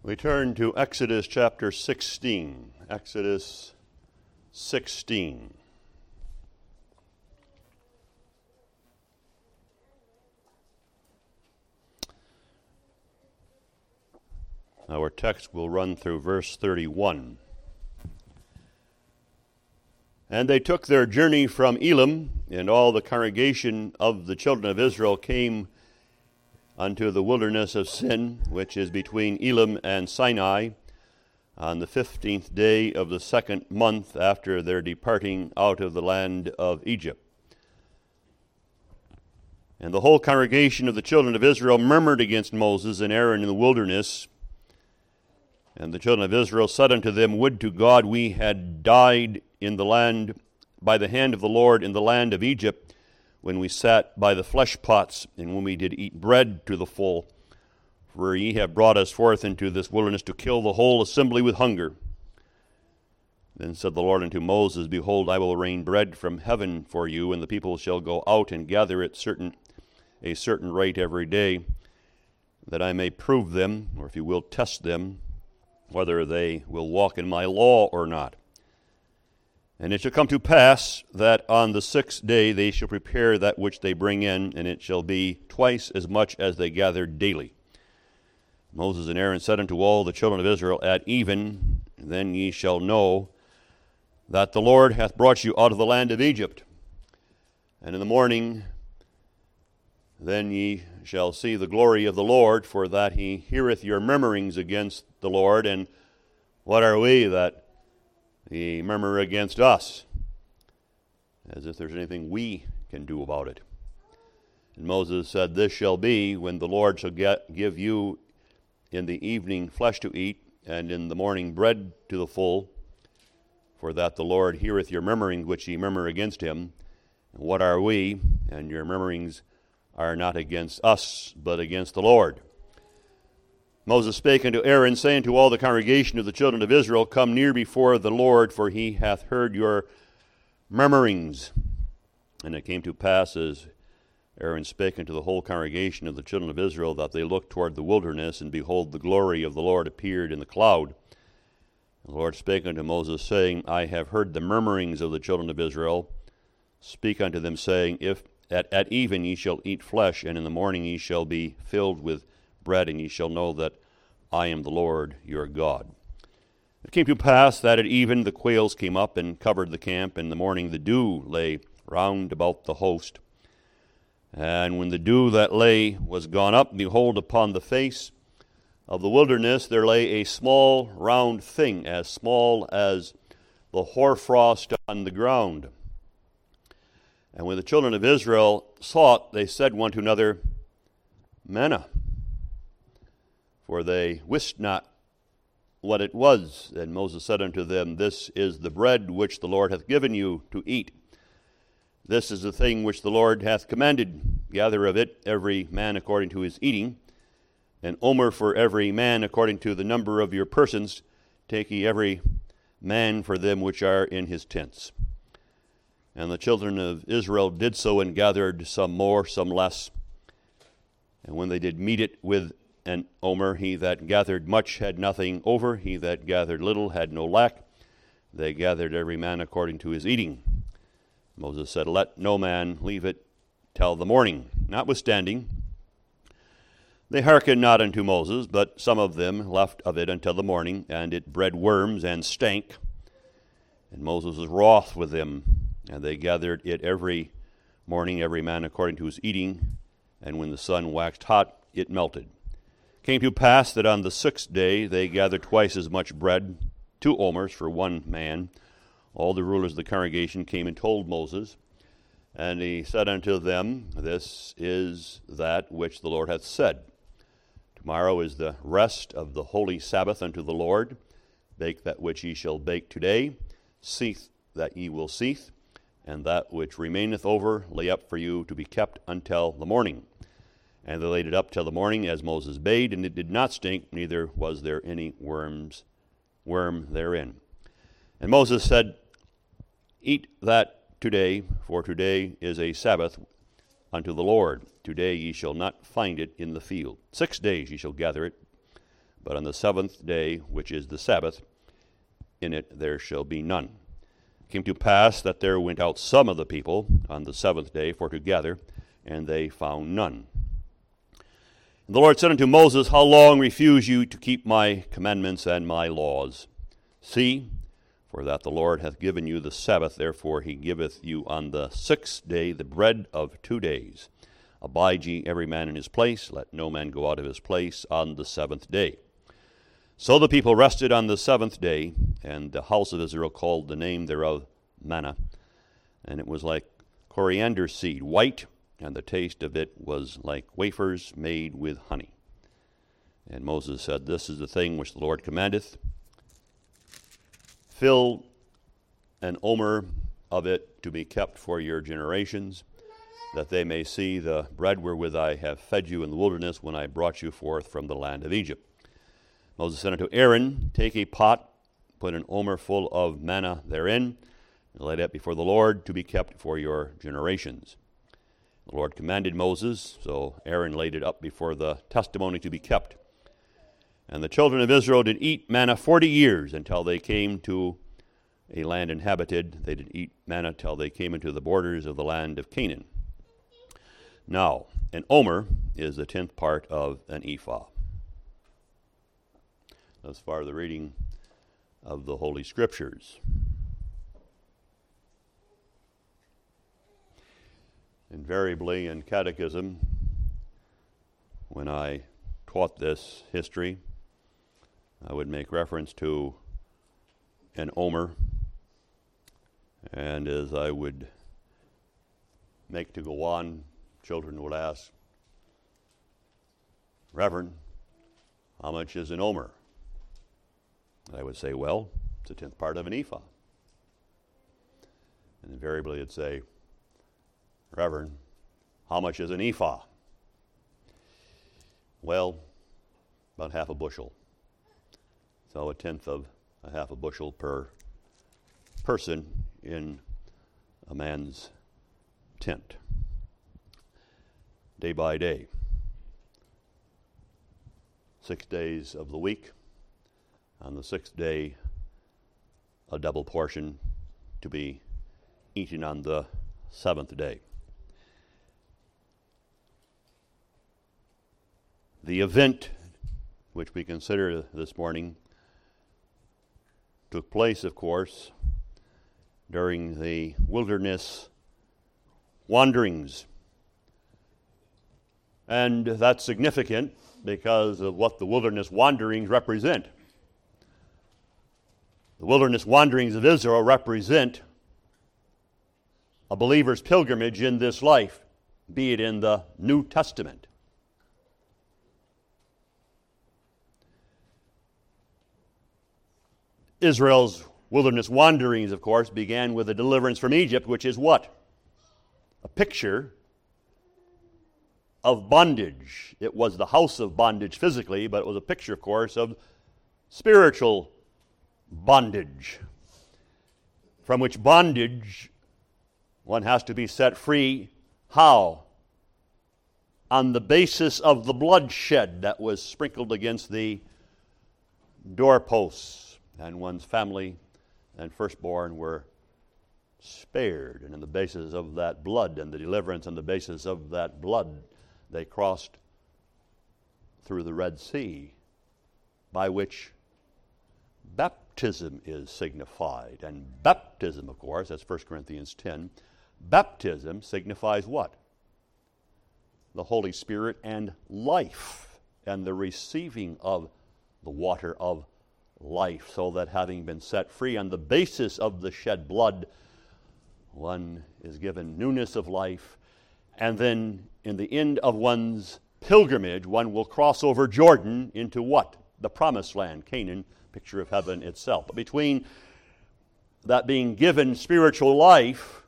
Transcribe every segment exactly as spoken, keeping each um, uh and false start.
We turn to Exodus chapter sixteen. Exodus sixteen. Our text will run through verse thirty-one. And they took their journey from Elim, and all the congregation of the children of Israel came unto the wilderness of Sin, which is between Elim and Sinai, on the fifteenth day of the second month after their departing out of the land of Egypt. And the whole congregation of the children of Israel murmured against Moses and Aaron in the wilderness. And the children of Israel said unto them, Would to God we had died in the land by the hand of the Lord in the land of Egypt, when we sat by the flesh pots, and when we did eat bread to the full. For ye have brought us forth into this wilderness to kill the whole assembly with hunger. Then said the Lord unto Moses, Behold, I will rain bread from heaven for you, and the people shall go out and gather at certain a certain rate every day, that I may prove them, or if you will, test them, whether they will walk in my law or not. And it shall come to pass that on the sixth day they shall prepare that which they bring in, and it shall be twice as much as they gather daily. Moses and Aaron said unto all the children of Israel, At even then ye shall know that the Lord hath brought you out of the land of Egypt. And in the morning then ye shall see the glory of the Lord, for that he heareth your murmurings against the Lord. And what are we that ye murmur against us? As if there's anything we can do about it. And Moses said, This shall be when the Lord shall get, give you in the evening flesh to eat, and in the morning bread to the full, for that the Lord heareth your murmuring which ye murmur against him. And what are we? And your murmurings are not against us, but against the Lord. Moses spake unto Aaron, saying to all the congregation of the children of Israel, Come near before the Lord, for he hath heard your murmurings. And it came to pass, as Aaron spake unto the whole congregation of the children of Israel, that they looked toward the wilderness, and behold, the glory of the Lord appeared in the cloud. And the Lord spake unto Moses, saying, I have heard the murmurings of the children of Israel. Speak unto them, saying, If at, at even ye shall eat flesh, and in the morning ye shall be filled with bread, and ye shall know that I am the Lord your God. It came to pass that at even the quails came up and covered the camp, and in the morning the dew lay round about the host. And when the dew that lay was gone up, behold, upon the face of the wilderness there lay a small round thing, as small as the hoarfrost on the ground. And when the children of Israel saw it, they said one to another, Manna. For they wist not what it was. And Moses said unto them, This is the bread which the Lord hath given you to eat. This is the thing which the Lord hath commanded. Gather of it every man according to his eating, an omer for every man according to the number of your persons. Take ye every man for them which are in his tents. And the children of Israel did so, and gathered some more, some less. And when they did meet it with an omer, he that gathered much had nothing over, he that gathered little had no lack. They gathered every man according to his eating. Moses said, Let no man leave it till the morning. Notwithstanding, they hearkened not unto Moses, but some of them left of it until the morning, and it bred worms and stank. And Moses was wroth with them, and they gathered it every morning, every man according to his eating. And when the sun waxed hot, it melted. It came to pass that on the sixth day they gathered twice as much bread, two omers for one man. All the rulers of the congregation came and told Moses. And he said unto them, This is that which the Lord hath said. Tomorrow is the rest of the holy Sabbath unto the Lord. Bake that which ye shall bake today. Seethe that ye will seethe. And that which remaineth over lay up for you to be kept until the morning. And they laid it up till the morning, as Moses bade, and it did not stink, neither was there any worms, worm therein. And Moses said, Eat that today, for today is a Sabbath unto the Lord. Today ye shall not find it in the field. Six days ye shall gather it, but on the seventh day, which is the Sabbath, in it there shall be none. It came to pass that there went out some of the people on the seventh day for to gather, and they found none. And the Lord said unto Moses, How long refuse you to keep my commandments and my laws? See, for that the Lord hath given you the Sabbath, therefore he giveth you on the sixth day the bread of two days. Abide ye every man in his place, let no man go out of his place on the seventh day. So the people rested on the seventh day, and the house of Israel called the name thereof manna. And it was like coriander seed, white, and the taste of it was like wafers made with honey. And Moses said, This is the thing which the Lord commandeth. Fill an omer of it to be kept for your generations, that they may see the bread wherewith I have fed you in the wilderness when I brought you forth from the land of Egypt. Moses said unto Aaron, Take a pot, put an omer full of manna therein, and lay it before the Lord to be kept for your generations. The Lord commanded Moses, so Aaron laid it up before the testimony to be kept. And the children of Israel did eat manna forty years until they came to a land inhabited. They did eat manna till they came into the borders of the land of Canaan. Now, an omer is the tenth part of an ephah. As far as the reading of the Holy Scriptures. Invariably in catechism, when I taught this history, I would make reference to an omer, and as I would make to go on, children would ask, Reverend, how much is an omer? I would say, well, it's a tenth part of an ephah. And invariably it'd say, Reverend, how much is an ephah? Well, about half a bushel. So a tenth of a half a bushel per person in a man's tent. Day by day. Six days of the week. On the sixth day, a double portion to be eaten on the seventh day. The event which we consider this morning took place, of course, during the wilderness wanderings. And that's significant because of what the wilderness wanderings represent. The wilderness wanderings of Israel represent a believer's pilgrimage in this life, be it in the New Testament. Israel's wilderness wanderings, of course, began with a deliverance from Egypt, which is what? A picture of bondage. It was the house of bondage physically, but it was a picture, of course, of spiritual bondage, from which bondage one has to be set free. How? On the basis of the bloodshed that was sprinkled against the doorposts, and one's family and firstborn were spared. And on the basis of that blood and the deliverance on the basis of that blood, they crossed through the Red Sea, by which baptism is signified. And baptism, of course, that's First Corinthians ten. Baptism signifies what? The Holy Spirit and life, and the receiving of the water of life, so that having been set free on the basis of the shed blood, one is given newness of life, and then in the end of one's pilgrimage, one will cross over Jordan into what? The promised land, Canaan, picture of heaven itself. But between that being given spiritual life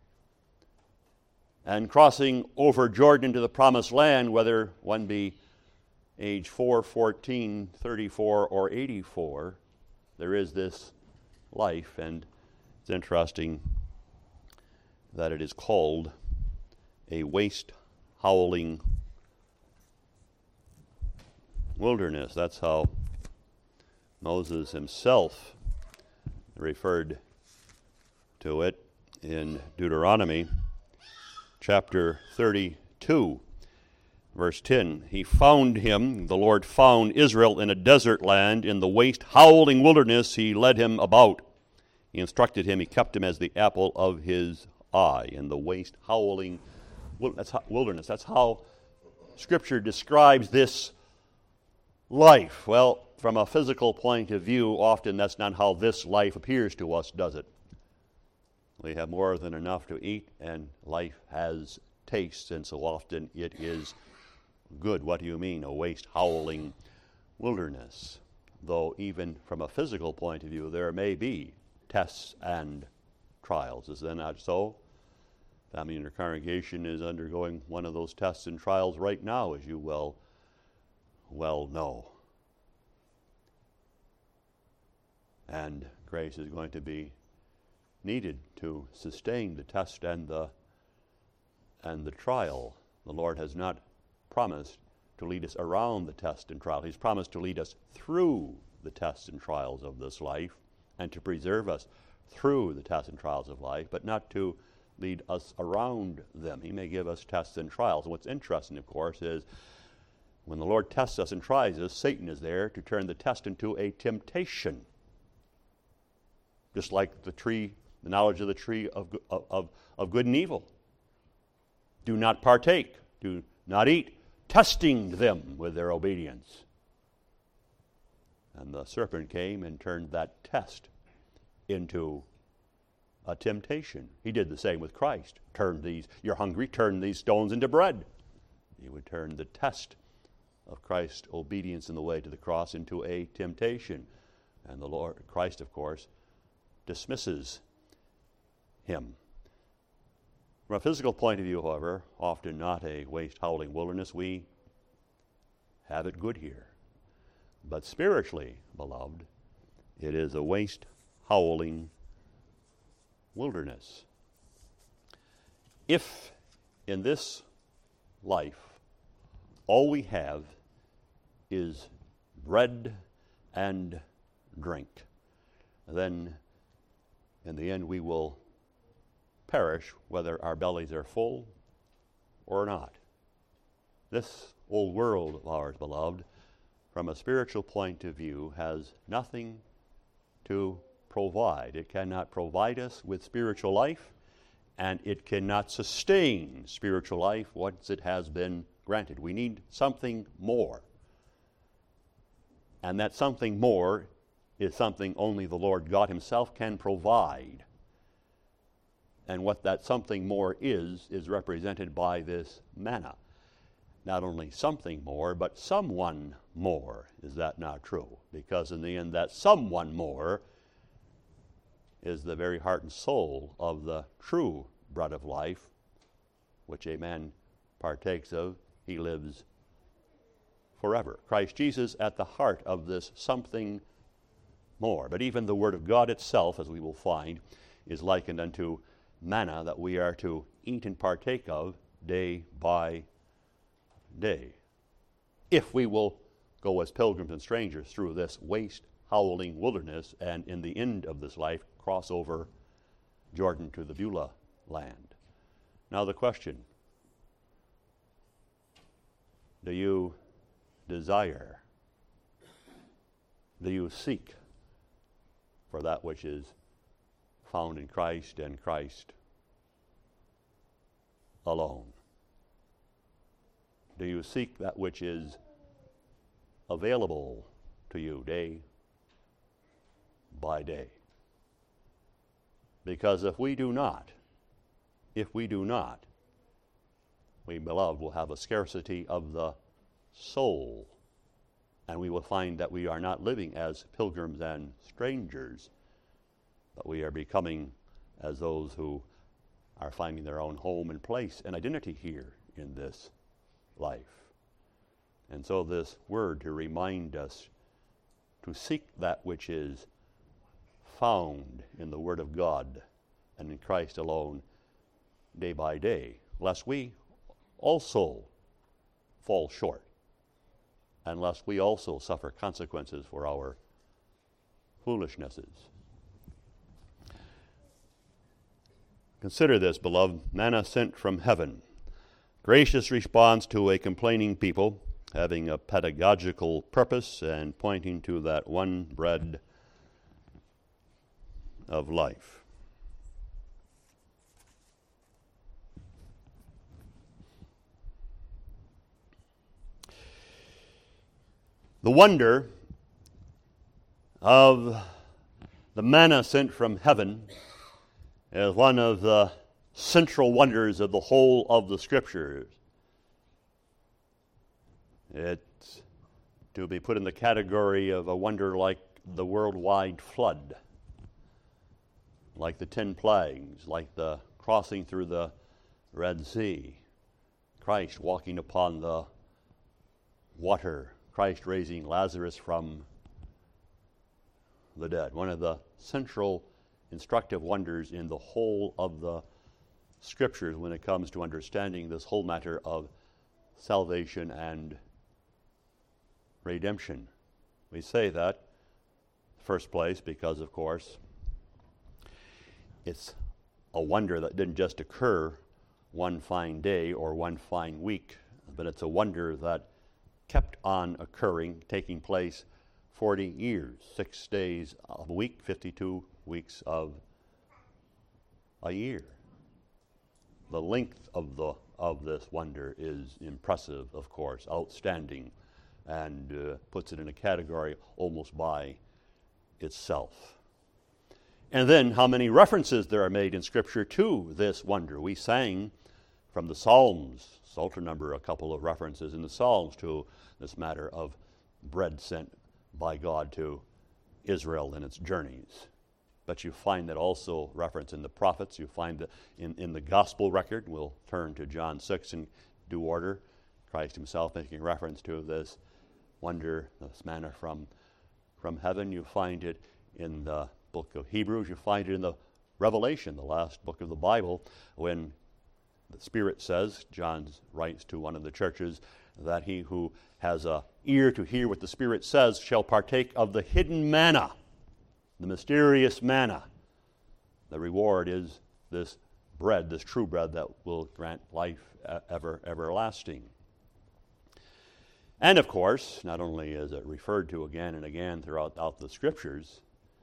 and crossing over Jordan into the promised land, whether one be age four, fourteen, thirty-four, or eighty-four, there is this life, and it's interesting that it is called a waste howling wilderness. That's how Moses himself referred to it in Deuteronomy chapter thirty-two, verse ten. He found him, the Lord found Israel in a desert land, in the waste, howling wilderness. He led him about. He instructed him. He kept him as the apple of his eye. In the waste, howling wilderness. That's how Scripture describes this life. Well, from a physical point of view, often that's not how this life appears to us, does it? We have more than enough to eat, and life has tastes, and so often it is good. What do you mean, a waste, howling wilderness? Though even from a physical point of view, there may be tests and trials. Is that not so? Family in your congregation is undergoing one of those tests and trials right now, as you well, well know. And grace is going to be needed to sustain the test and the and the trial. The Lord has not promised to lead us around the test and trial. He's promised to lead us through the tests and trials of this life and to preserve us through the tests and trials of life, but not to lead us around them. He may give us tests and trials. And what's interesting, of course, is when the Lord tests us and tries us, Satan is there to turn the test into a temptation. Just like the tree, the knowledge of the tree of, of, of good and evil. Do not partake, do not eat, testing them with their obedience. And the serpent came and turned that test into a temptation. He did the same with Christ. Turn these, you're hungry, turn these stones into bread. He would turn the test of Christ's obedience in the way to the cross into a temptation. And the Lord, Christ, of course, dismisses him. From a physical point of view, however, often not a waste, howling wilderness, we have it good here. But spiritually, beloved, it is a waste, howling wilderness. If in this life all we have is bread and drink, then in the end we will perish whether our bellies are full or not. This old world of ours, beloved, from a spiritual point of view, has nothing to provide. It cannot provide us with spiritual life, and it cannot sustain spiritual life once it has been granted. We need something more. And that something more is something only the Lord God Himself can provide. And what that something more is, is represented by this manna. Not only something more, but someone more. Is that not true? Because in the end, that someone more is the very heart and soul of the true bread of life, which a man partakes of. He lives forever. Christ Jesus at the heart of this something more. But even the Word of God itself, as we will find, is likened unto manna that we are to eat and partake of day by day. If we will go as pilgrims and strangers through this waste, howling wilderness, and in the end of this life, cross over Jordan to the Beulah land. Now the question, do you desire, do you seek for that which is found in Christ and Christ alone? Do you seek that which is available to you day by day? Because if we do not, if we do not, we, beloved, will have a scarcity of the soul, and we will find that we are not living as pilgrims and strangers, but we are becoming as those who are finding their own home and place and identity here in this life. And so this word to remind us to seek that which is found in the Word of God and in Christ alone day by day, lest we also fall short, and lest we also suffer consequences for our foolishnesses. Consider this, beloved, manna sent from heaven. Gracious response to a complaining people, having a pedagogical purpose and pointing to that one bread of life. The wonder of the manna sent from heaven is one of the central wonders of the whole of the Scriptures. It's to be put in the category of a wonder like the worldwide flood, like the ten plagues, like the crossing through the Red Sea, Christ walking upon the water, Christ raising Lazarus from the dead. One of the central instructive wonders in the whole of the Scriptures when it comes to understanding this whole matter of salvation and redemption. We say that, first place, because, of course, it's a wonder that didn't just occur one fine day or one fine week, but it's a wonder that kept on occurring, taking place forty years, six days of a week, fifty-two weeks of a year. The length of the of this wonder is impressive, of course, outstanding, and uh, puts it in a category almost by itself. And then how many references there are made in Scripture to this wonder. We sang from the Psalms, Psalter number, a couple of references in the Psalms to this matter of bread sent by God to Israel in its journeys. But you find that also reference in the prophets. You find that in, in the gospel record. We'll turn to John six in due order. Christ himself making reference to this wonder, this manna from, from heaven. You find it in the book of Hebrews. You find it in the Revelation, the last book of the Bible, when the Spirit says, John writes to one of the churches, that he who has an ear to hear what the Spirit says shall partake of the hidden manna, the mysterious manna. The reward is this bread, this true bread that will grant life ever, everlasting. And of course, not only is it referred to again and again throughout, throughout the Scriptures,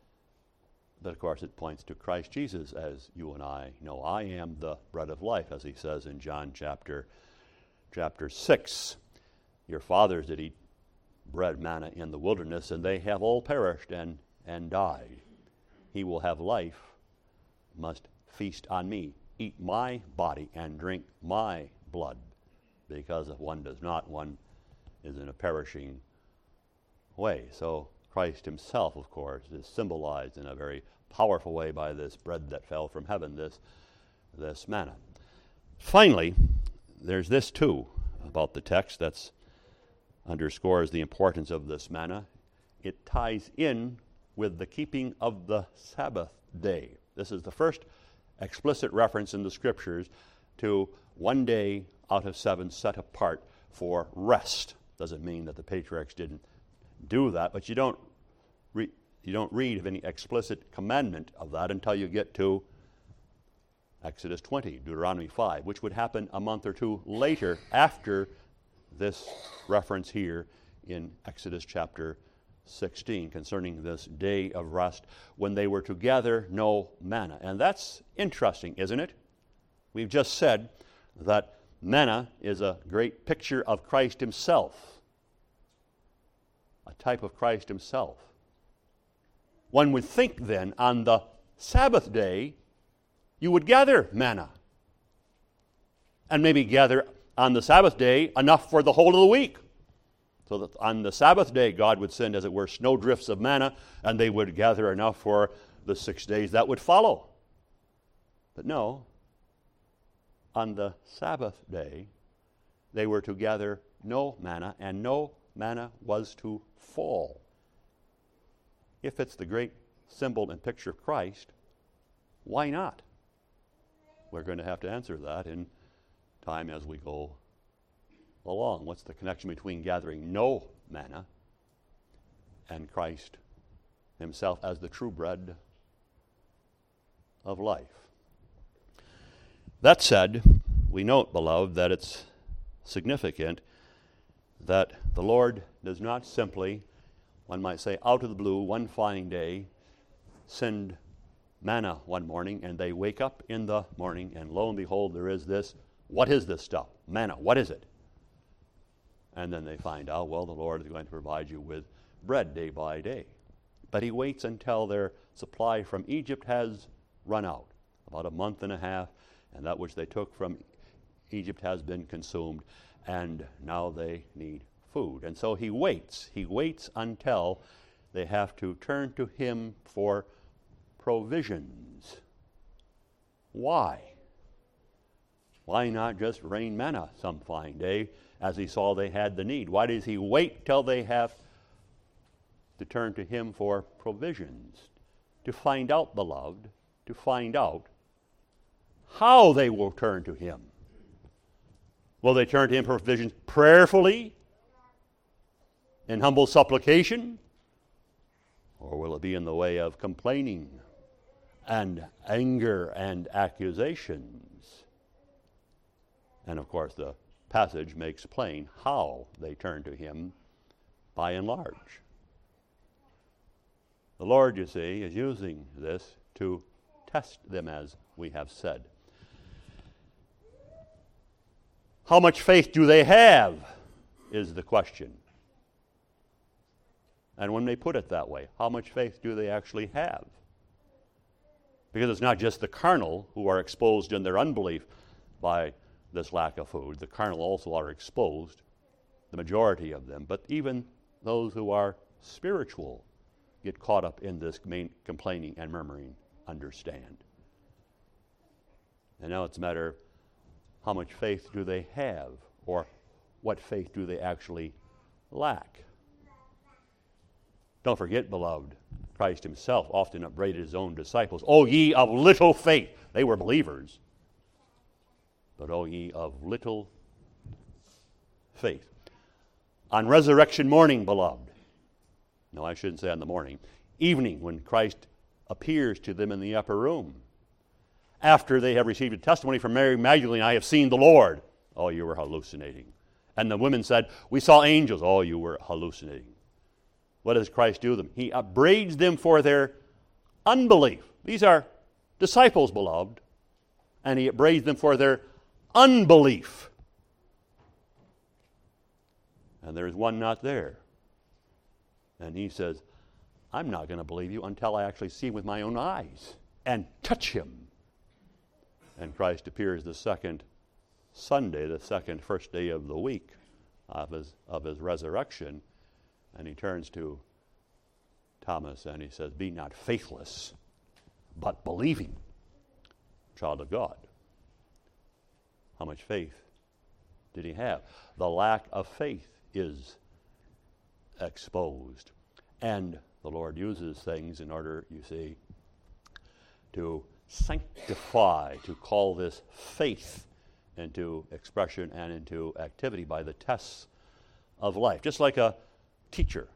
but of course it points to Christ Jesus, as you and I know. I am the bread of life, as he says in John chapter, chapter six. Your fathers did eat bread, manna in the wilderness, and they have all perished and, and died. He will have life, must feast on me, eat my body and drink my blood, because if one does not, one is in a perishing way. So Christ himself, of course, is symbolized in a very powerful way by this bread that fell from heaven, this, this manna. Finally, there's this too about the text that underscores the importance of this manna. It ties in with the keeping of the Sabbath day. This is the first explicit reference in the Scriptures to one day out of seven set apart for rest. Doesn't mean that the patriarchs didn't do that, but you don't re- you don't read of any explicit commandment of that until you get to Exodus twenty, Deuteronomy five, which would happen a month or two later after this reference here in Exodus chapter sixteen concerning this day of rest when they were to gather no manna. And that's interesting, isn't it? We've just said that manna is a great picture of Christ himself, a type of Christ himself. One would think then on the Sabbath day you would gather manna, and maybe gather on the Sabbath day enough for the whole of the week. So that on the Sabbath day God would send, as it were, snowdrifts of manna, and they would gather enough for the six days that would follow. But no, on the Sabbath day they were to gather no manna, and no manna was to fall. If it's the great symbol and picture of Christ, why not? We're going to have to answer that in time as we go along. What's the connection between gathering no manna and Christ himself as the true bread of life. That said, we note, beloved, that it's significant that the Lord does not simply, one might say, out of the blue, one fine day, send manna one morning, and they wake up in the morning, and lo and behold, there is this. What is this stuff? Manna, what is it? And then they find out, well, the Lord is going to provide you with bread day by day. But he waits until their supply from Egypt has run out, about a month and a half, and that which they took from Egypt has been consumed, and now they need food. And so he waits. He waits until they have to turn to him for provisions. Why? Why not just rain manna some fine day as he saw they had the need? Why does he wait till they have to turn to him for provisions? To find out, beloved, to find out how they will turn to him. Will they turn to him for provisions prayerfully, in humble supplication? Or will it be in the way of complaining and anger and accusations? And of course, the passage makes plain how they turn to him by and large. The Lord, you see, is using this to test them, as we have said. How much faith do they have is the question. And when they put it that way, how much faith do they actually have? Because it's not just the carnal who are exposed in their unbelief by this lack of food. The carnal also are exposed, the majority of them. But even those who are spiritual get caught up in this main complaining and murmuring, understand. And now it's a matter of how much faith do they have, or what faith do they actually lack? Don't forget, beloved, Christ himself often upbraided his own disciples. O ye of little faith! They were believers. But O ye of little faith. On resurrection morning, beloved, no, I shouldn't say on the morning, evening, when Christ appears to them in the upper room, after they have received a testimony from Mary Magdalene, I have seen the Lord. Oh, you were hallucinating. And the women said, we saw angels. Oh, you were hallucinating. What does Christ do to them? He upbraids them for their unbelief. These are disciples, beloved. And he upbraids them for their unbelief. And there's one not there. And he says, I'm not going to believe you until I actually see him with my own eyes and touch him. And Christ appears the second Sunday, the second first day of the week of his, of his resurrection. And he turns to Thomas and he says, be not faithless, but believing, child of God. How much faith did he have? The lack of faith is exposed. And the Lord uses things in order, you see, to sanctify, to call this faith into expression and into activity by the tests of life. Just like a teacher.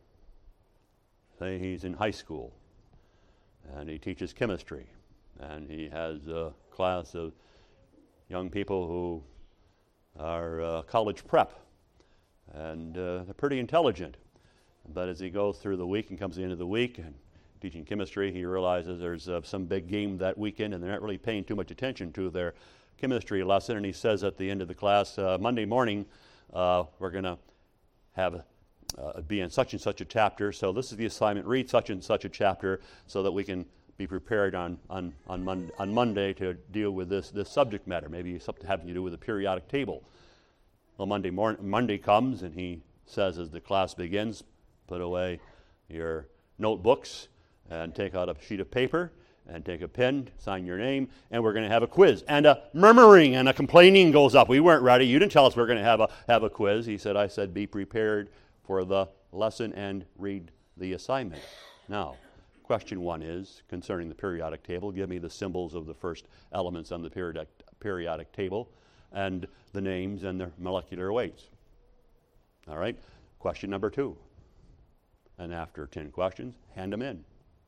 Say he's in high school and he teaches chemistry and he has a class of young people who are uh, college prep and uh, they're pretty intelligent. But as he goes through the week and comes to the end of the week and teaching chemistry, he realizes there's uh, some big game that weekend and they're not really paying too much attention to their chemistry lesson. And he says at the end of the class, uh, Monday morning, uh, we're going to have uh, be in such and such a chapter. So this is the assignment. Read such and such a chapter so that we can be prepared on on on, Mon- on Monday to deal with this this subject matter. Maybe something having to do with the periodic table. Well, Monday morning, Monday comes and he says as the class begins, put away your notebooks and take out a sheet of paper and take a pen, sign your name, and we're going to have a quiz. And a murmuring and a complaining goes up. We weren't ready. You didn't tell us we were going to have a have a quiz. He said, I said, be prepared for the lesson and read the assignment. Now, question one is, concerning the periodic table, give me the symbols of the first elements on the periodic, periodic table and the names and their molecular weights. All right? Question number two. And after ten questions, hand them in.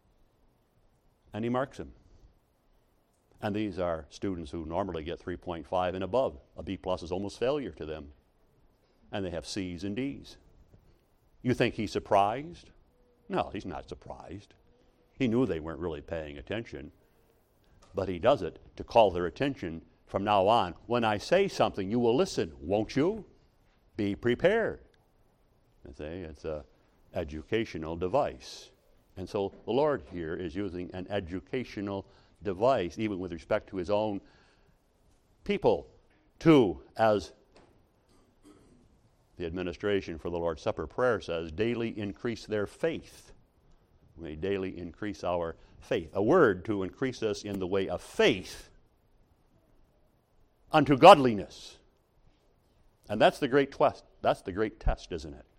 And he marks them. And these are students who normally get three point five and above. A B plus is almost failure to them. And they have C's and D's. You think he's surprised? No, he's not surprised. He knew they weren't really paying attention. But he does it to call their attention from now on. When I say something, you will listen, won't you? Be prepared. You see, it's an educational device. And so the Lord here is using an educational device, even with respect to his own people, to, as the administration for the Lord's Supper prayer says, daily increase their faith. We may daily increase our faith. A word to increase us in the way of faith unto godliness. And that's the great test. That's the great test, isn't it?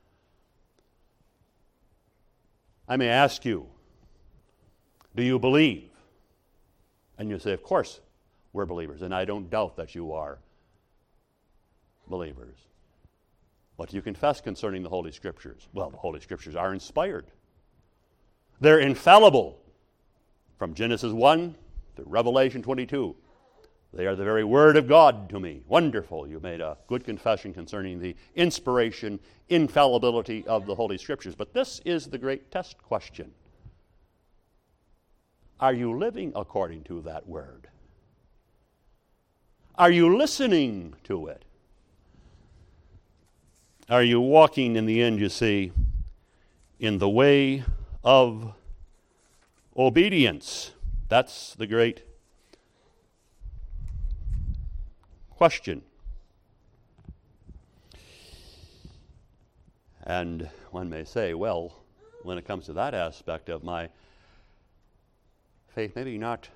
I may ask you, do you believe? And you say, of course we're believers, and I don't doubt that you are believers. What do you confess concerning the Holy Scriptures? Well, the Holy Scriptures are inspired. They're infallible. From Genesis one to Revelation twenty-two. They are the very Word of God to me. Wonderful. You made a good confession concerning the inspiration, infallibility of the Holy Scriptures. But this is the great test question. Are you living according to that Word? Are you listening to it? Are you walking, in the end, you see, in the way of obedience? That's the great question. And one may say, well, when it comes to that aspect of my faith, maybe not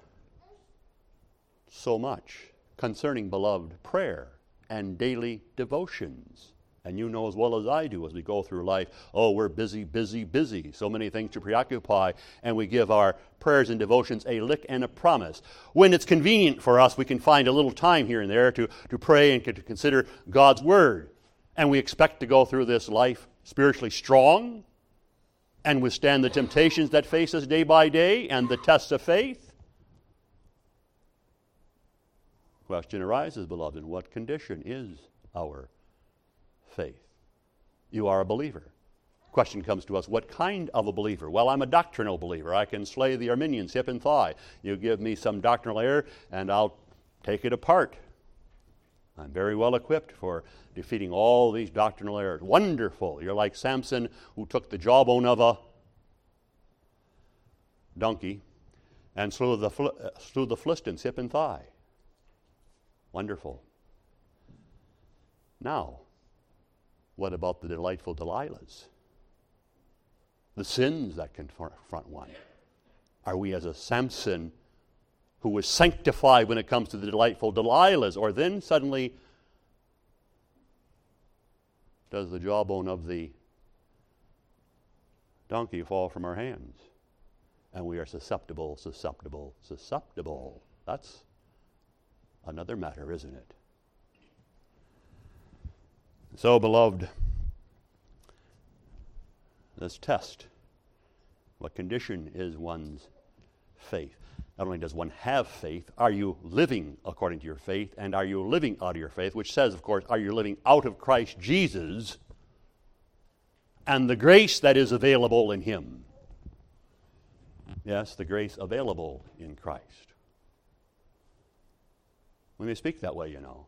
so much concerning, beloved, prayer and daily devotions. And you know as well as I do as we go through life, oh, we're busy, busy, busy. So many things to preoccupy, and we give our prayers and devotions a lick and a promise. When it's convenient for us, we can find a little time here and there to, to pray and to consider God's Word. And we expect to go through this life spiritually strong and withstand the temptations that face us day by day and the tests of faith. Question arises, beloved, in what condition is our faith? You are a believer. Question comes to us, what kind of a believer? Well, I'm a doctrinal believer. I can slay the Arminians hip and thigh. You give me some doctrinal error, and I'll take it apart. I'm very well equipped for defeating all these doctrinal errors. Wonderful. You're like Samson, who took the jawbone of a donkey and slew the, uh, slew the Philistines hip and thigh. Wonderful. Now, what about the delightful Delilahs? The sins that confront one. Are we as a Samson who was sanctified when it comes to the delightful Delilahs? Or then suddenly does the jawbone of the donkey fall from our hands? And we are susceptible, susceptible, susceptible. That's another matter, isn't it? So, beloved, this test, what condition is one's faith? Not only does one have faith, are you living according to your faith, and are you living out of your faith, which says, of course, are you living out of Christ Jesus and the grace that is available in Him? Yes, the grace available in Christ. We may speak that way, you know.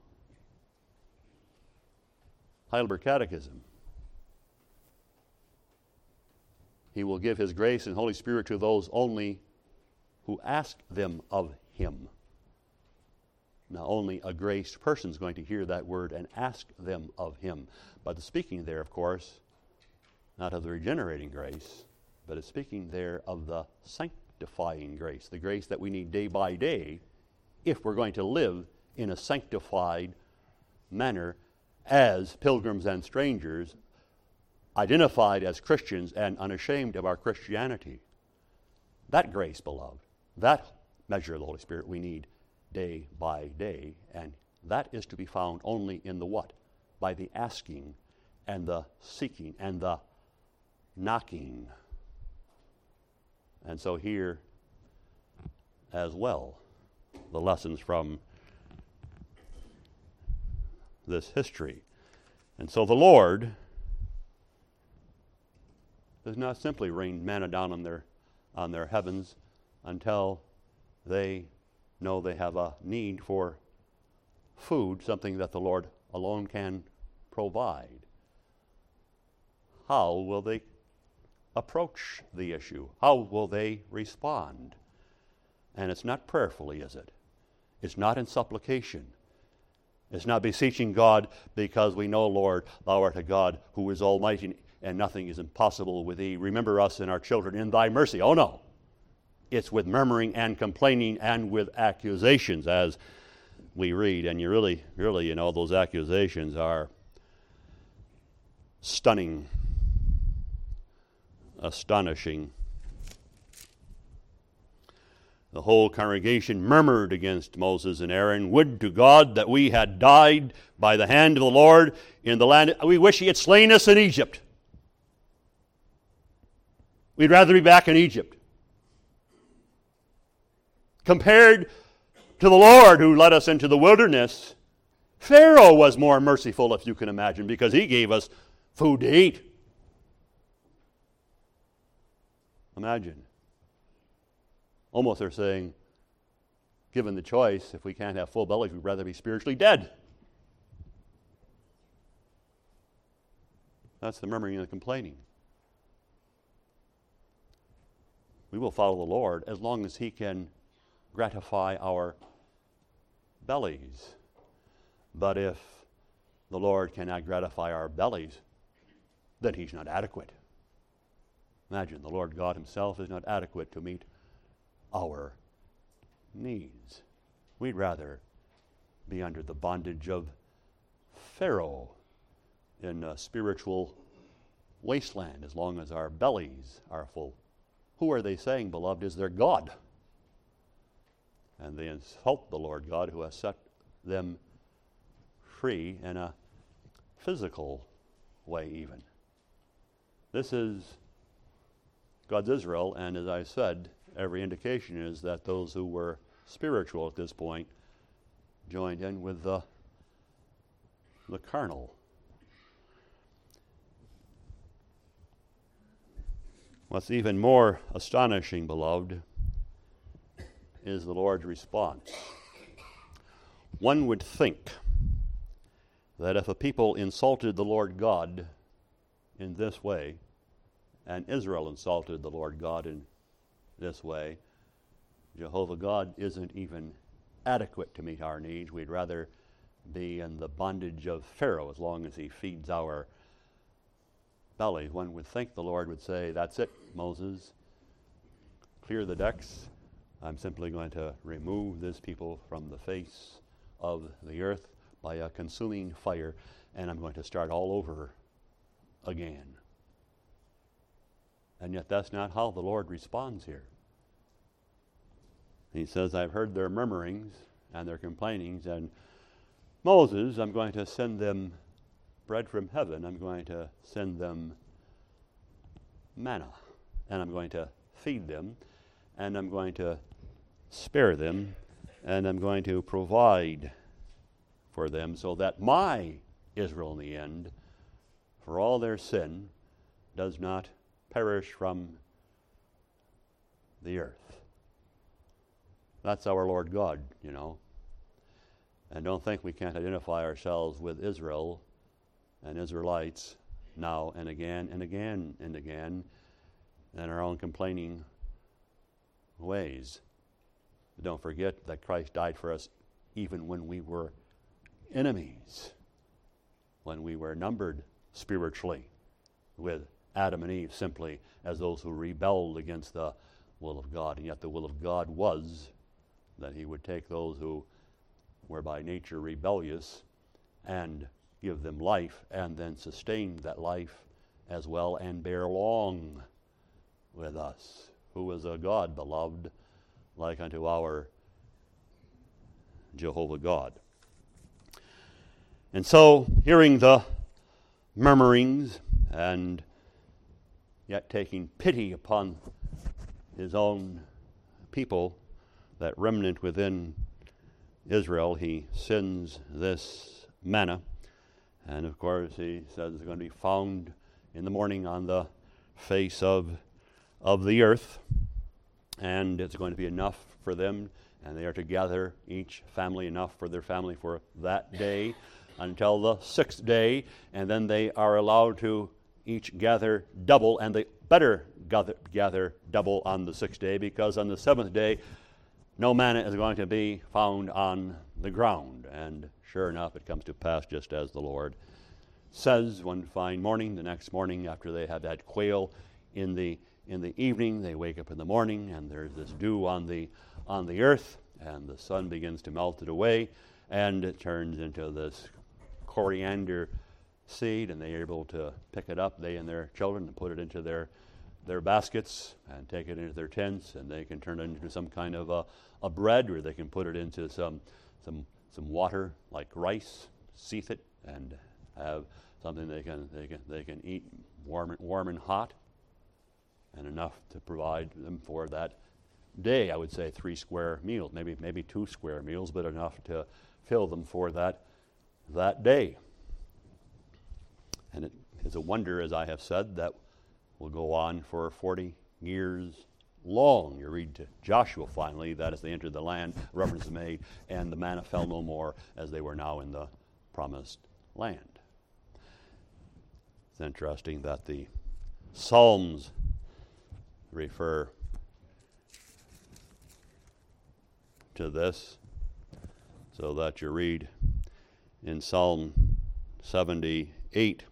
Heidelberg Catechism. He will give His grace and Holy Spirit to those only who ask them of Him. Now, only a graced person is going to hear that word and ask them of Him. But the speaking there, of course, not of the regenerating grace, but it's speaking there of the sanctifying grace, the grace that we need day by day if we're going to live in a sanctified manner as pilgrims and strangers, identified as Christians and unashamed of our Christianity. That grace, beloved, that measure of the Holy Spirit we need day by day, and that is to be found only in the what? By the asking and the seeking and the knocking. And so here as well, the lessons from this history. And so the Lord does not simply rain manna down on their on their heavens until they know they have a need for food, something that the Lord alone can provide. How will they approach the issue? How will they respond? And it's not prayerfully, is it? It's not in supplication. It's not beseeching God because we know, Lord, thou art a God who is almighty and nothing is impossible with thee. Remember us and our children in thy mercy. Oh no. It's with murmuring and complaining and with accusations, as we read. And you really, really, you know, those accusations are stunning, astonishing. The whole congregation murmured against Moses and Aaron. Would to God that we had died by the hand of the Lord in the land. We wish he had slain us in Egypt. We'd rather be back in Egypt. Compared to the Lord who led us into the wilderness, Pharaoh was more merciful, if you can imagine, because he gave us food to eat. Imagine. Almost they're saying, given the choice, if we can't have full bellies, we'd rather be spiritually dead. That's the murmuring and the complaining. We will follow the Lord as long as he can gratify our bellies. But if the Lord cannot gratify our bellies, then he's not adequate. Imagine, the Lord God himself is not adequate to meet our needs. We'd rather be under the bondage of Pharaoh in a spiritual wasteland as long as our bellies are full. Who are they saying, beloved, is their God? And they insult the Lord God who has set them free in a physical way even. This is God's Israel, and as I said, every indication is that those who were spiritual at this point joined in with the, the carnal. What's even more astonishing, beloved, is the Lord's response. One would think that if a people insulted the Lord God in this way, and Israel insulted the Lord God in this way, Jehovah God isn't even adequate to meet our needs. We'd rather be in the bondage of Pharaoh as long as he feeds our bellies. One would think the Lord would say, that's it, Moses, clear the decks. I'm simply going to remove this people from the face of the earth by a consuming fire, and I'm going to start all over again. And yet that's not how the Lord responds here. He says, I've heard their murmurings and their complainings, and Moses, I'm going to send them bread from heaven. I'm going to send them manna, and I'm going to feed them, and I'm going to spare them, and I'm going to provide for them so that my Israel in the end, for all their sin, does not perish from the earth. That's our Lord God, you know. And don't think we can't identify ourselves with Israel and Israelites now and again and again and again in our own complaining ways. But don't forget that Christ died for us even when we were enemies, when we were numbered spiritually with Adam and Eve simply as those who rebelled against the will of God. And yet the will of God was that he would take those who were by nature rebellious and give them life, and then sustain that life as well and bear long with us, who is a God, beloved, like unto our Jehovah God. And so, hearing the murmurings and yet taking pity upon his own people, that remnant within Israel, he sends this manna. And of course, he says it's going to be found in the morning on the face of, of the earth. And it's going to be enough for them. And they are to gather, each family, enough for their family for that day until the sixth day. And then they are allowed to each gather double. And they better gather, gather double on the sixth day, because on the seventh day, no manna is going to be found on the ground. And sure enough, it comes to pass just as the Lord says. One fine morning, the next morning, after they have had quail in the in the evening, they wake up in the morning, and there's this dew on the on the earth, and the sun begins to melt it away, and it turns into this coriander seed, and they are able to pick it up, they and their children, and put it into their their baskets and take it into their tents, and they can turn it into some kind of a, a bread, or they can put it into some some some water like rice, seethe it, and have something they can they can they can eat warm warm and hot, and enough to provide them for that day. I would say three square meals, maybe maybe two square meals, but enough to fill them for that that day. And it is a wonder, as I have said, that will go on for forty years long. You read to Joshua finally that as they entered the land, reference is made, and the manna fell no more as they were now in the promised land. It's interesting that the Psalms refer to this, so that you read in Psalm seventy-eight,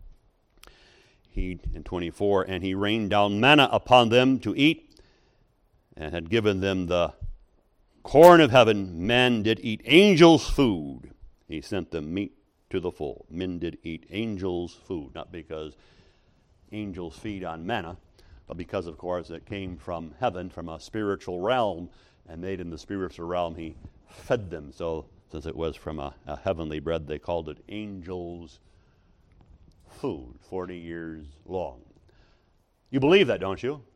he in twenty-four, and he rained down manna upon them to eat, and had given them the corn of heaven. Men did eat angels' food. He sent them meat to the full. Men did eat angels' food, not because angels feed on manna, but because, of course, it came from heaven, from a spiritual realm, and made in the spiritual realm, he fed them. So, since it was from a, a heavenly bread, they called it angels' food, forty years long. You believe that, don't you?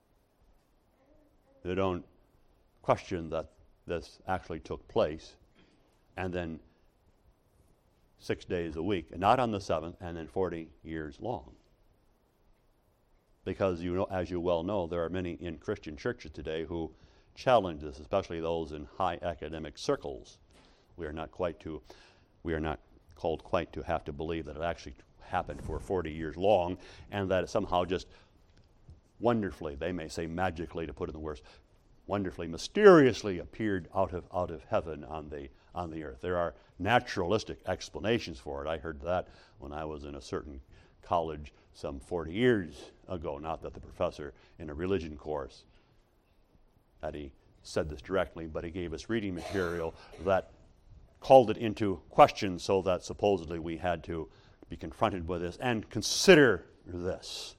You don't question that this actually took place, and then six days a week, and not on the seventh, and then forty years long. Because you know, as you well know, there are many in Christian churches today who challenge this, especially those in high academic circles. We are not quite to, we are not called quite to have to believe that it actually happened for forty years long, and that it somehow just wonderfully, they may say magically, to put it in the words, wonderfully, mysteriously appeared out of out of heaven on the on the earth. There are naturalistic explanations for it. I heard that when I was in a certain college some forty years ago. Not that the professor in a religion course that he said this directly, but he gave us reading material that called it into question, so that supposedly we had to be confronted with this and consider this.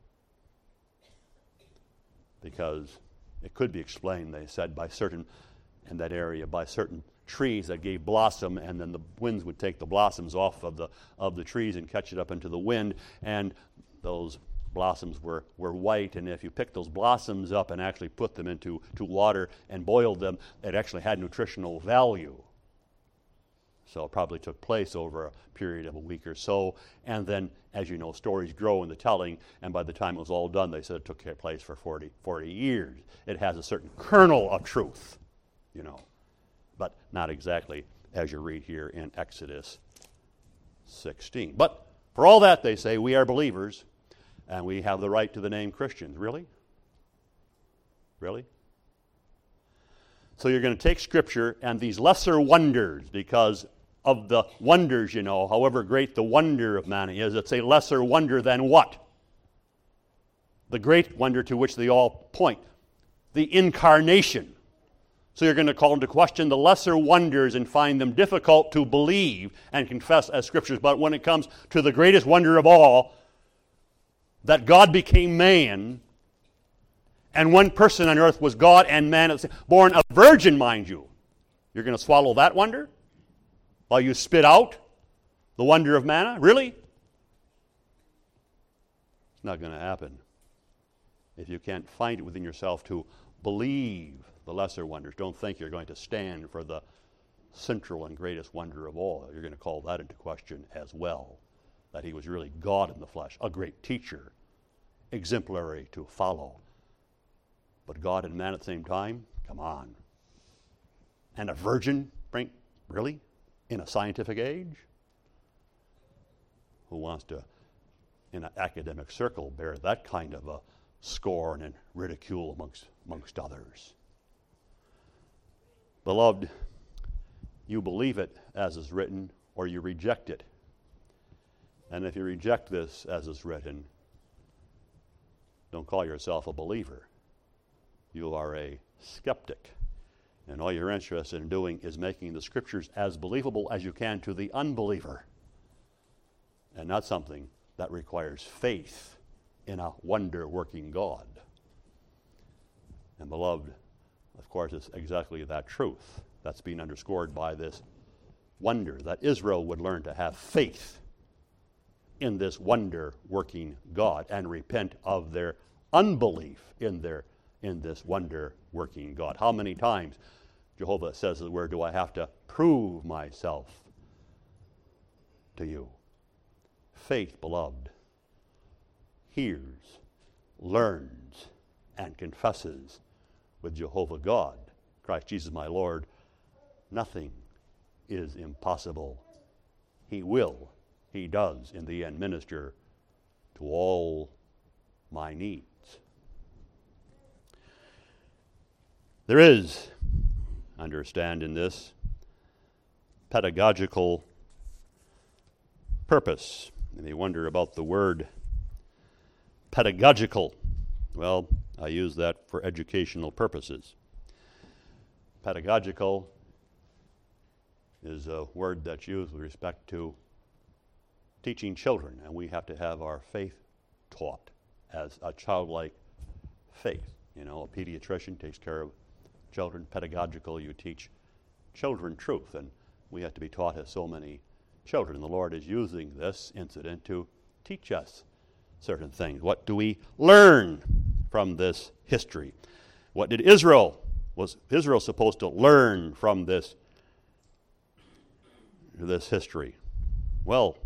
Because it could be explained, they said, by certain, in that area, by certain trees that gave blossom, and then the winds would take the blossoms off of the of the trees and catch it up into the wind, and those blossoms were, were white, and if you picked those blossoms up and actually put them into to water and boiled them, it actually had nutritional value. So it probably took place over a period of a week or so, and then, as you know, stories grow in the telling, and by the time it was all done, they said it took place for forty, forty years. It has a certain kernel of truth, you know, but not exactly as you read here in Exodus sixteen. But for all that, they say, we are believers, and we have the right to the name Christians. Really? Really? So you're going to take Scripture and these lesser wonders, because of the wonders, you know, however great the wonder of manna is, it's a lesser wonder than what? The great wonder to which they all point, the incarnation. So you're going to call into question the lesser wonders and find them difficult to believe and confess as Scriptures. But when it comes to the greatest wonder of all, that God became man, and one person on earth was God and man, born a virgin, mind you, you're going to swallow that wonder while you spit out the wonder of manna? Really? It's not going to happen if you can't find it within yourself to believe the lesser wonders. Don't think you're going to stand for the central and greatest wonder of all. You're going to call that into question as well, that he was really God in the flesh, a great teacher, exemplary to follow. But God and man at the same time? Come on. And a virgin, really? In a scientific age? Who wants to, in an academic circle, bear that kind of a scorn and ridicule amongst, amongst others? Beloved, you believe it as is written, or you reject it. And if you reject this as is written, don't call yourself a believer. You are a skeptic. And all you're interested in doing is making the Scriptures as believable as you can to the unbeliever. And not something that requires faith in a wonder-working God. And beloved, of course, it's exactly that truth that's being underscored by this wonder, that Israel would learn to have faith in this wonder-working God and repent of their unbelief in their in this wonder-working God. How many times Jehovah says the word, do I have to prove myself to you? Faith, beloved, hears, learns, and confesses with Jehovah God, Christ Jesus my Lord, nothing is impossible. He will, he does in the end minister to all my needs. There is, understand in this, pedagogical purpose. You may wonder about the word pedagogical. Well, I use that for educational purposes. Pedagogical is a word that's used with respect to teaching children, and we have to have our faith taught as a childlike faith. You know, a pediatrician takes care of children. Pedagogical, you teach children truth, and we have to be taught as so many children. The Lord is using this incident to teach us certain things. What do we learn from this history? What did Israel, was Israel supposed to learn from this, this history? Well,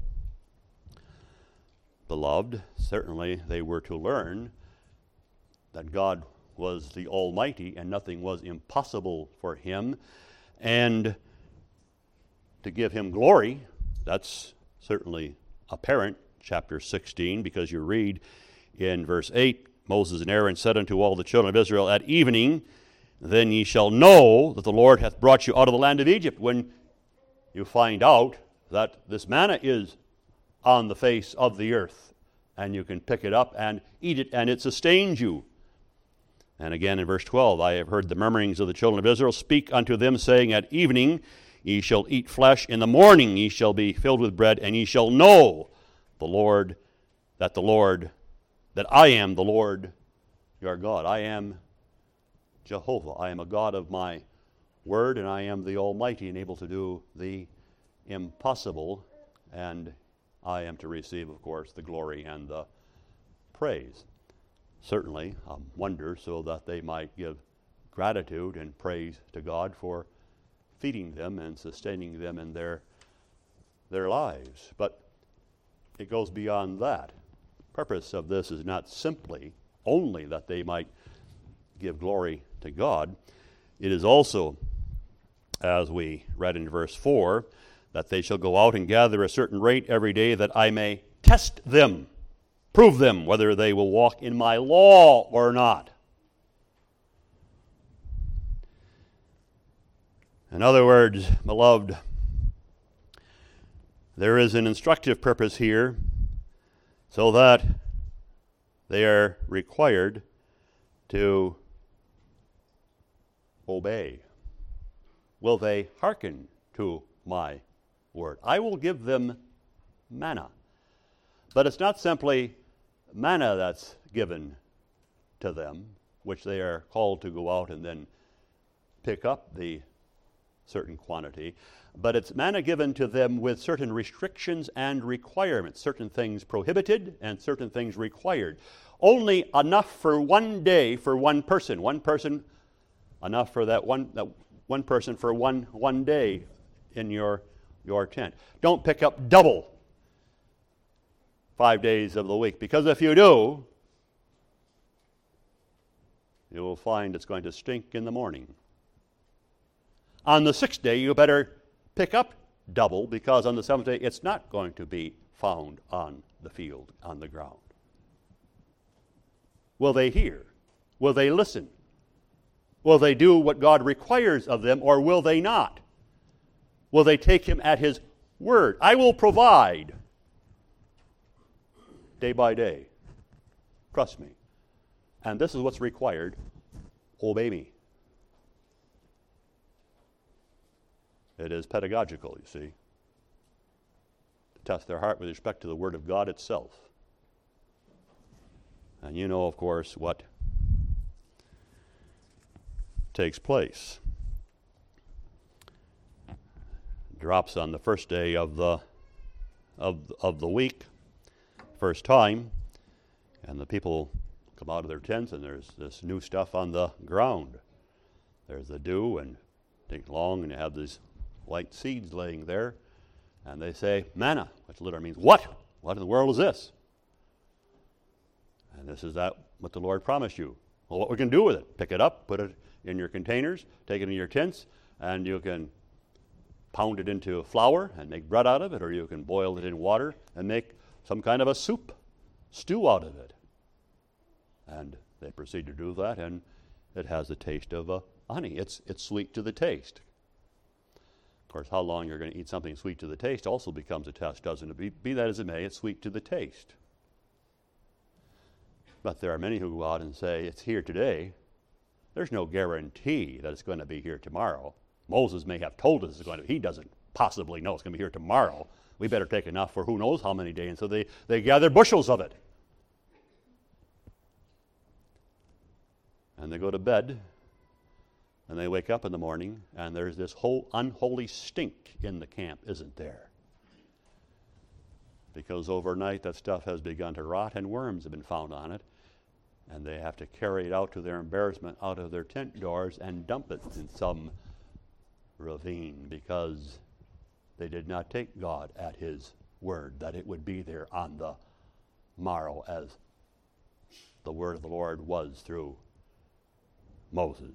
beloved, certainly they were to learn that God was the Almighty and nothing was impossible for him, and to give him glory. That's certainly apparent, chapter sixteen, because you read in verse eight, Moses and Aaron said unto all the children of Israel, at evening, then ye shall know that the Lord hath brought you out of the land of Egypt. When you find out that this manna is on the face of the earth, and you can pick it up and eat it, and it sustains you. And again in verse twelve, I have heard the murmurings of the children of Israel. Speak unto them, saying, at evening ye shall eat flesh, in the morning ye shall be filled with bread, and ye shall know the Lord, that the Lord, that I am the Lord your God. I am Jehovah. I am a God of my word, and I am the Almighty and able to do the impossible, and I am to receive, of course, the glory and the praise. Certainly a wonder, so that they might give gratitude and praise to God for feeding them and sustaining them in their, their lives. But it goes beyond that. The purpose of this is not simply only that they might give glory to God. It is also, as we read in verse four, that they shall go out and gather a certain rate every day, that I may test them, prove them whether they will walk in my law or not. In other words, beloved, there is an instructive purpose here, so that they are required to obey. Will they hearken to my word? I will give them manna. But it's not simply manna that's given to them, which they are called to go out and then pick up the certain quantity, but it's manna given to them with certain restrictions and requirements, certain things prohibited and certain things required. Only enough for one day for one person. One person enough for that one that one person for one one day in your your tent. Don't pick up double five days of the week, because if you do, you will find it's going to stink in the morning. On the sixth day, you better pick up double, because on the seventh day, it's not going to be found on the field, on the ground. Will they hear? Will they listen? Will they do what God requires of them, or will they not? Will they take him at his word? I will provide day by day. Trust me. And this is what's required. Obey me. It is pedagogical, you see, to test their heart with respect to the Word of God itself. And you know, of course, what takes place. Drops on the first day of the of of the week, first time, and the people come out of their tents, and there's this new stuff on the ground. There's the dew, and it takes long, and you have these white seeds laying there, and they say, manna, which literally means, what? What in the world is this? And this is that what the Lord promised you. Well, what we can do with it? Pick it up, put it in your containers, take it in your tents, and you can pound it into flour and make bread out of it, or you can boil it in water and make some kind of a soup, stew out of it. And they proceed to do that, and it has the taste of uh, honey. It's, it's sweet to the taste. Of course, how long you're going to eat something sweet to the taste also becomes a test, doesn't it? Be, be that as it may, it's sweet to the taste. But there are many who go out and say, it's here today. There's no guarantee that it's going to be here tomorrow. Moses may have told us it's going to. He doesn't possibly know it's going to be here tomorrow. We better take enough for who knows how many days. And so they, they gather bushels of it. And they go to bed, and they wake up in the morning, and there's this whole unholy stink in the camp, isn't there? Because overnight that stuff has begun to rot, and worms have been found on it, and they have to carry it out to their embarrassment out of their tent doors and dump it in some ravine, because they did not take God at his word that it would be there on the morrow, as the word of the Lord was through Moses.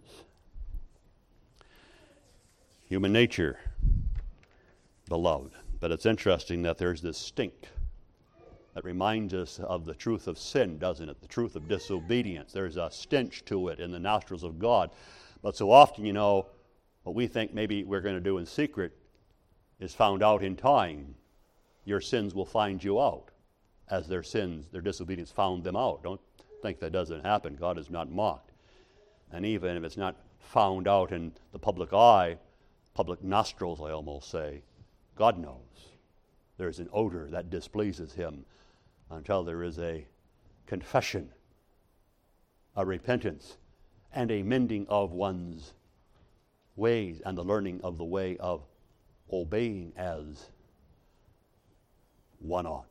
Human nature, beloved. But it's interesting that there's this stink that reminds us of the truth of sin, doesn't it? The truth of disobedience. There's a stench to it in the nostrils of God. But so often, you know, what we think maybe we're going to do in secret is found out in time. Your sins will find you out, as their sins, their disobedience found them out. Don't think that doesn't happen. God is not mocked. And even if it's not found out in the public eye, public nostrils, I almost say, God knows. There's an odor that displeases him until there is a confession, a repentance, and a mending of one's ways, and the learning of the way of obeying as one ought.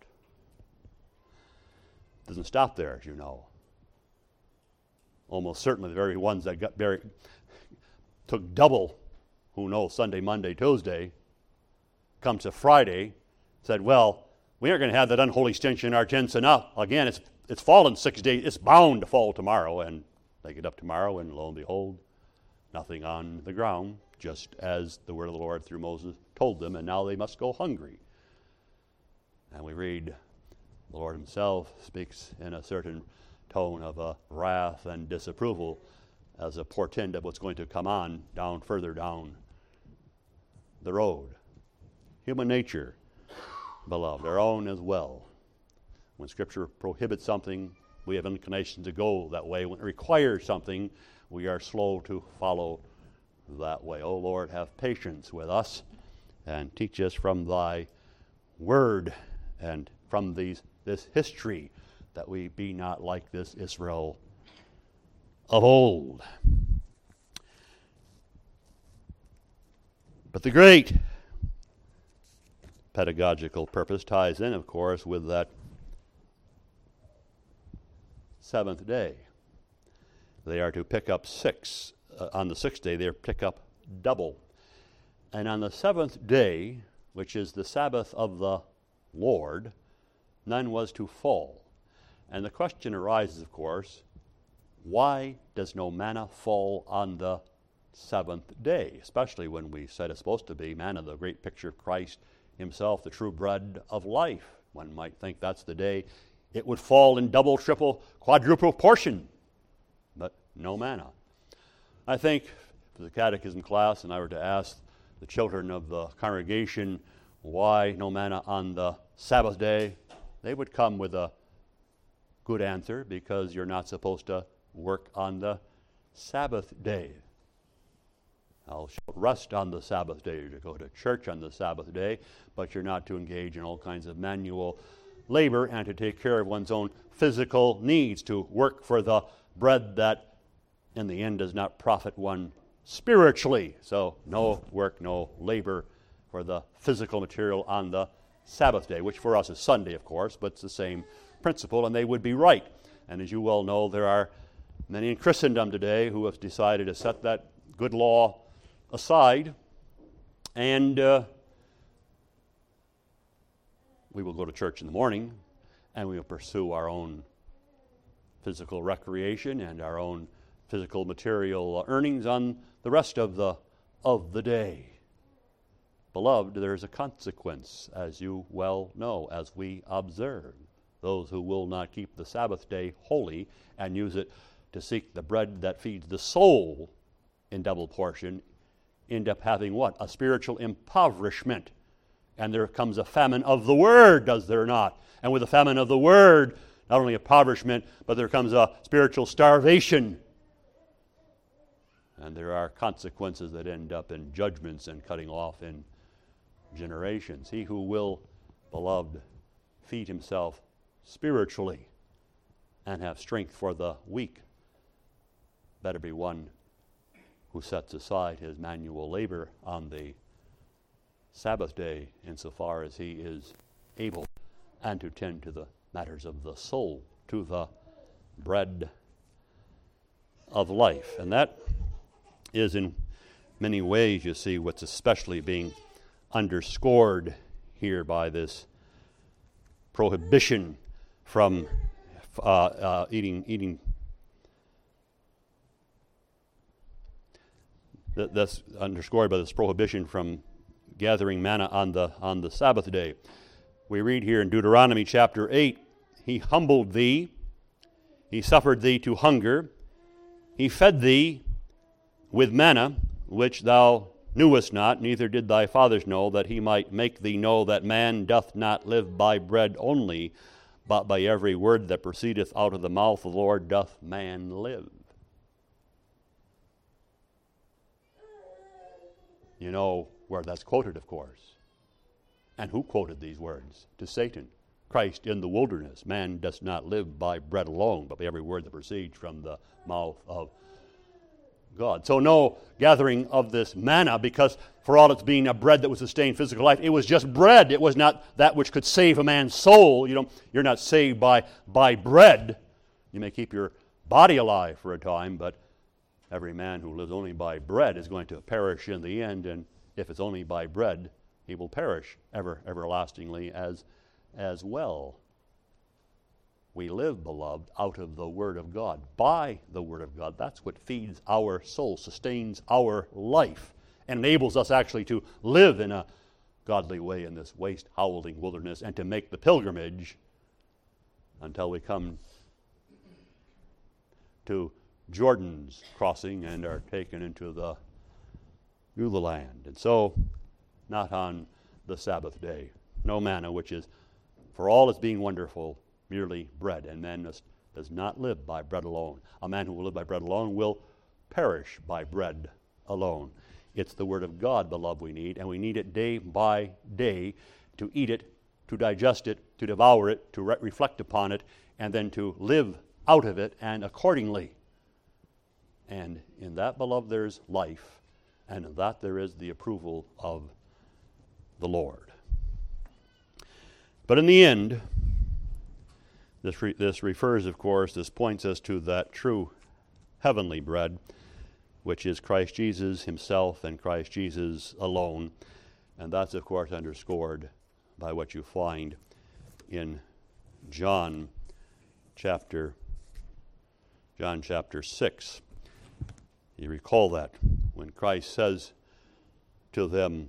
Doesn't stop there, as you know. Almost certainly the very ones that got very, took double, who knows, Sunday, Monday, Tuesday, comes to Friday, said, well, we aren't going to have that unholy stench in our tents enough. Again, it's it's fallen six days. It's bound to fall tomorrow. And they get up tomorrow, and lo and behold, nothing on the ground, just as the word of the Lord through Moses told them, and now they must go hungry. And we read, the Lord himself speaks in a certain tone of uh, wrath and disapproval as a portend of what's going to come on down further down the road. Human nature, beloved, our own as well. When Scripture prohibits something, we have inclination to go that way. When it requires something, we are slow to follow that way. O Lord, have patience with us and teach us from thy word and from these this history that we be not like this Israel of old. But the great pedagogical purpose ties in, of course, with that seventh day. They are to pick up six uh, on the sixth day, they pick up double. And on the seventh day, which is the Sabbath of the Lord, none was to fall. And the question arises, of course, why does no manna fall on the seventh day? Especially when we said it's supposed to be manna, the great picture of Christ himself, the true bread of life. One might think that's the day it would fall in double, triple, quadruple portion. But no manna. I think if the catechism class and I were to ask the children of the congregation why no manna on the Sabbath day, they would come with a good answer, because you're not supposed to work on the Sabbath day. I'll rest on the Sabbath day, to go to church on the Sabbath day, but you're not to engage in all kinds of manual labor and to take care of one's own physical needs, to work for the bread that in the end does not profit one spiritually. So no work, no labor for the physical material on the Sabbath day, which for us is Sunday, of course, but it's the same principle, and they would be right. And as you well know, there are many in Christendom today who have decided to set that good law aside, and uh, we will go to church in the morning, and we will pursue our own physical recreation and our own physical material earnings on the rest of the of the day. Beloved, there is a consequence, as you well know, as we observe. Those who will not keep the Sabbath day holy and use it to seek the bread that feeds the soul in double portion end up having what? A spiritual impoverishment. And there comes a famine of the Word, does there not? And with the famine of the Word, not only impoverishment, but there comes a spiritual starvation. And there are consequences that end up in judgments and cutting off in generations. He who will, beloved, feed himself spiritually and have strength for the weak better be one who sets aside his manual labor on the Sabbath day insofar as he is able, and to tend to the matters of the soul, to the bread of life. And that is in many ways, you see, what's especially being underscored here by this prohibition from uh, uh, eating eating th- that's underscored by this prohibition from gathering manna on the on the Sabbath day. We read here in Deuteronomy chapter eight, He humbled thee, He suffered thee to hunger, He fed thee with manna, which thou knewest not, neither did thy fathers know, that He might make thee know that man doth not live by bread only, but by every word that proceedeth out of the mouth of the Lord doth man live. You know where that's quoted, of course. And who quoted these words? To Satan. Christ in the wilderness. Man does not live by bread alone, but by every word that proceeds from the mouth of God. So no gathering of this manna, because for all its being a bread that would sustain physical life, it was just bread. It was not that which could save a man's soul. You know, you're not saved by, by bread. You may keep your body alive for a time, but every man who lives only by bread is going to perish in the end, and if it's only by bread, he will perish ever everlastingly as, as well. We live, beloved, out of the Word of God, by the Word of God. That's what feeds our soul, sustains our life, and enables us actually to live in a godly way in this waste, howling wilderness, and to make the pilgrimage until we come to Jordan's crossing and are taken into the new land. And so, not on the Sabbath day. No manna, which is, for all its being wonderful, merely bread, and man does, does not live by bread alone. A man who will live by bread alone will perish by bread alone. It's the Word of God, beloved, we need, and we need it day by day to eat it, to digest it, to devour it, to re- reflect upon it, and then to live out of it and accordingly. And in that, beloved, there's life, and in that there is the approval of the Lord. But in the end, This, re- this refers, of course, this points us to that true heavenly bread, which is Christ Jesus himself and Christ Jesus alone. And that's, of course, underscored by what you find in John chapter, John chapter six. You recall that when Christ says to them,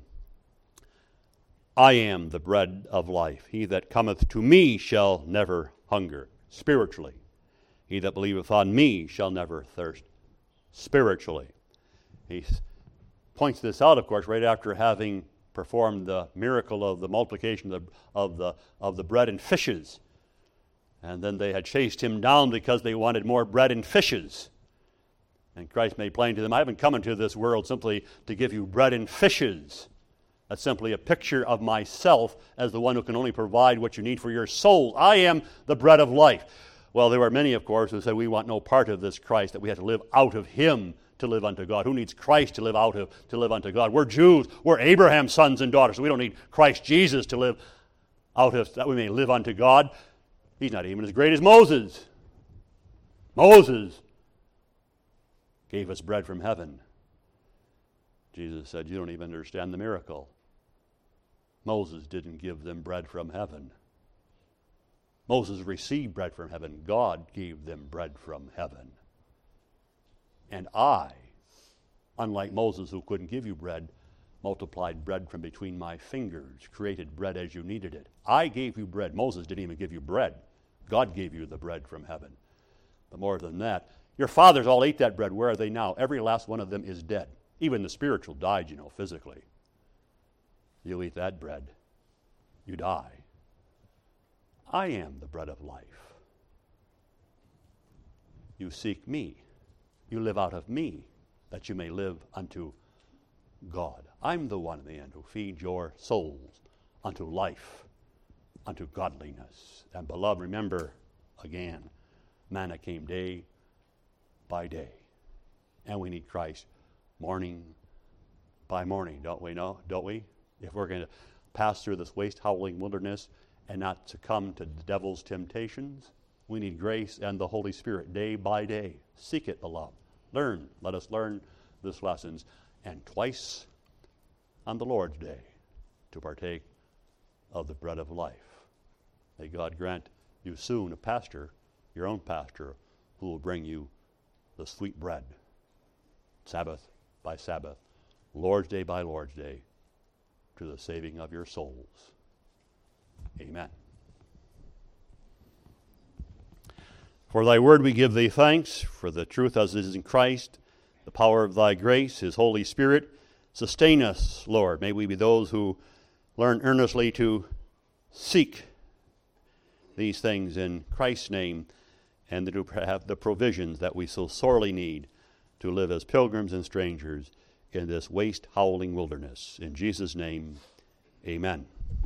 I am the bread of life. He that cometh to me shall never hunger, spiritually. He that believeth on me shall never thirst, spiritually. He points this out, of course, right after having performed the miracle of the multiplication of the, of the, of the bread and fishes. And then they had chased him down because they wanted more bread and fishes. And Christ made plain to them, I haven't come into this world simply to give you bread and fishes. That's simply a picture of myself as the one who can only provide what you need for your soul. I am the bread of life. Well, there were many, of course, who said we want no part of this Christ, that we have to live out of him to live unto God. Who needs Christ to live out of, to live unto God? We're Jews. We're Abraham's sons and daughters. So we don't need Christ Jesus to live out of, that we may live unto God. He's not even as great as Moses. Moses gave us bread from heaven. Jesus said, you don't even understand the miracle. Moses didn't give them bread from heaven. Moses received bread from heaven. God gave them bread from heaven. And I, unlike Moses who couldn't give you bread, multiplied bread from between my fingers, created bread as you needed it. I gave you bread. Moses didn't even give you bread. God gave you the bread from heaven. But more than that, your fathers all ate that bread. Where are they now? Every last one of them is dead. Even the spiritual died, you know, physically. You eat that bread, you die. I am the bread of life. You seek me. You live out of me, that you may live unto God. I'm the one in the end who feeds your souls unto life, unto godliness. And beloved, remember again, manna came day by day. And we need Christ morning by morning, don't we know? Don't we? If we're going to pass through this waste-howling wilderness and not succumb to the devil's temptations, we need grace and the Holy Spirit day by day. Seek it, beloved. Learn. Let us learn this lessons. And twice on the Lord's day to partake of the bread of life. May God grant you soon a pastor, your own pastor, who will bring you the sweet bread, Sabbath by Sabbath, Lord's Day by Lord's Day, to the saving of your souls. Amen. For thy word we give thee thanks, for the truth as it is in Christ, the power of thy grace, his Holy Spirit. Sustain us, Lord. May we be those who learn earnestly to seek these things in Christ's name, and to have the provisions that we so sorely need to live as pilgrims and strangers in this waste-howling wilderness. In Jesus' name, amen.